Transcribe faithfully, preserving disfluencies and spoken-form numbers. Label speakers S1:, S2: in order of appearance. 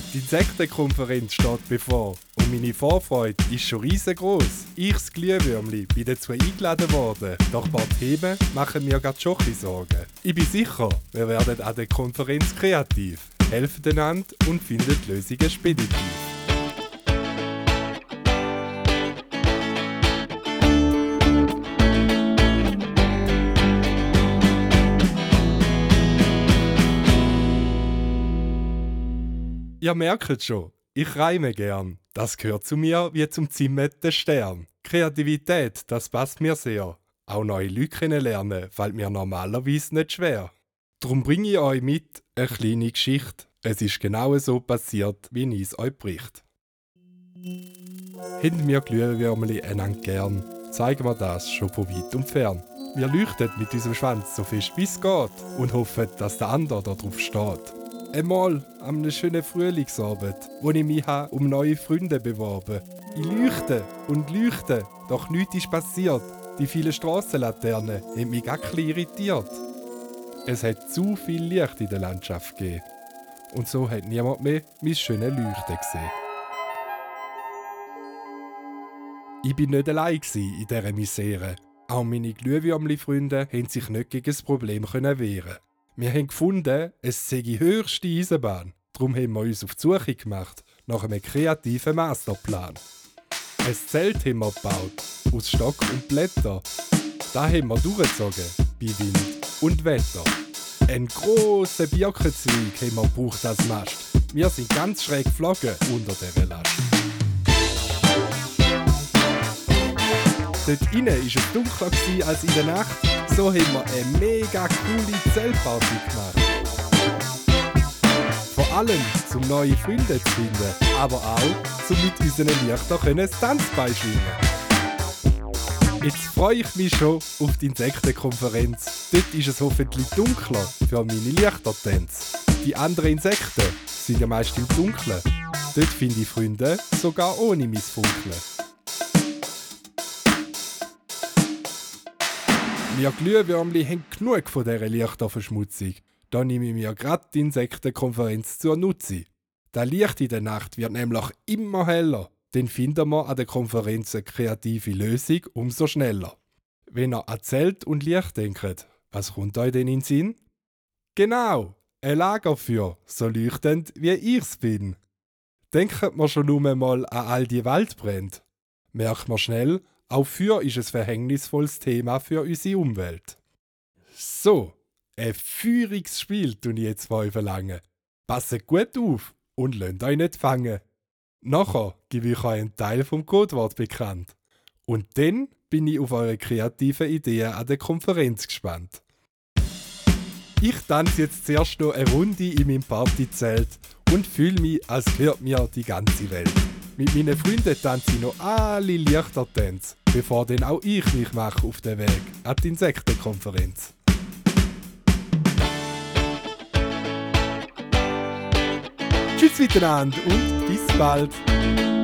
S1: Die Insektenkonferenz steht bevor und meine Vorfreude ist schon riesengroß. Ich, das Glühwürmli, bin dazu eingeladen worden, doch ein paar Themen machen mir gerade schon Sorgen. Ich bin sicher, wir werden an der Konferenz kreativ, helfen einander und finden Lösungen speditiv. Ihr merkt schon, ich reime gern. Das gehört zu mir wie zum Zimmet der Stern. Kreativität, das passt mir sehr. Auch neue Leute kennenlernen fällt mir normalerweise nicht schwer. Darum bringe ich euch mit eine kleine Geschichte. Es ist genau so passiert, wie ich es euch berichte. Hinter mir Glühwürmli einander gern, zeigen wir das schon von weit und fern. Wir leuchten mit unserem Schwanz so fest wie es geht und hoffen, dass der andere darauf steht. Einmal an einem schönen Frühlingsabend, wo ich mich um neue Freunde beworben. Ich leuchte und leuchte, doch nichts ist passiert. Die vielen Strassenlaternen haben mich ein bisschen irritiert. Es hat zu viel Licht in der Landschaft gegeben. Und so hat niemand mehr mein schönes Leuchten gesehen. Ich war nicht allein in dieser Misere. Auch meine Glühwürmli-Freunde haben sich nicht gegen das Problem wehren. Wir haben gefunden, es sei die höchste Eisenbahn. Darum haben wir uns auf die Suche gemacht nach einem kreativen Masterplan. Ein Zelt haben wir gebaut, aus Stock und Blätter. Da haben wir durchgezogen, bei Wind und Wetter. Einen grossen Birkenzweig haben wir gebraucht als Mast. Wir sind ganz schräg geflogen unter dieser Last. Dort innen war es dunkler als in der Nacht. So haben wir eine mega coole Zeltparty gemacht. Vor allem, um neue Freunde zu finden, aber auch, um mit unseren Lichtern das Tanzbein schwingen. Jetzt freue ich mich schon auf die Insektenkonferenz. Dort ist es hoffentlich dunkler für meine Lichtertänze. Die anderen Insekten sind ja meist im Dunkeln. Dort finde ich Freunde sogar ohne mein Funkeln. Wir Glühwürmli haben genug von dieser Lichterverschmutzung. Da nehme ich mir gerade die Insektenkonferenz zur Nutze. Das Licht in der Nacht wird nämlich immer heller. Dann finden wir an der Konferenz eine kreative Lösung umso schneller. Wenn ihr an Zelt und Licht denkt, was kommt euch denn in den Sinn? Genau, ein Lagerfeuer, so leuchtend wie ich's bin. Denkt man schon nur mal an all die Waldbrände. Merkt man schnell, auch Feuer ist ein verhängnisvolles Thema für unsere Umwelt. So, ein feuriges Spiel tun ich jetzt von euch verlangen. Passt gut auf und lasst euch nicht fangen. Nachher gebe ich euch einen Teil vom Codewort bekannt. Und dann bin ich auf eure kreativen Ideen an der Konferenz gespannt. Ich tanze jetzt zuerst noch eine Runde in meinem Partyzelt und fühle mich, als gehört mir die ganze Welt. Mit meinen Freunden tanze ich noch alle Lichtertänze, bevor dann auch ich mich mache auf den Weg an die Insektenkonferenz. Tschüss miteinander und bis bald!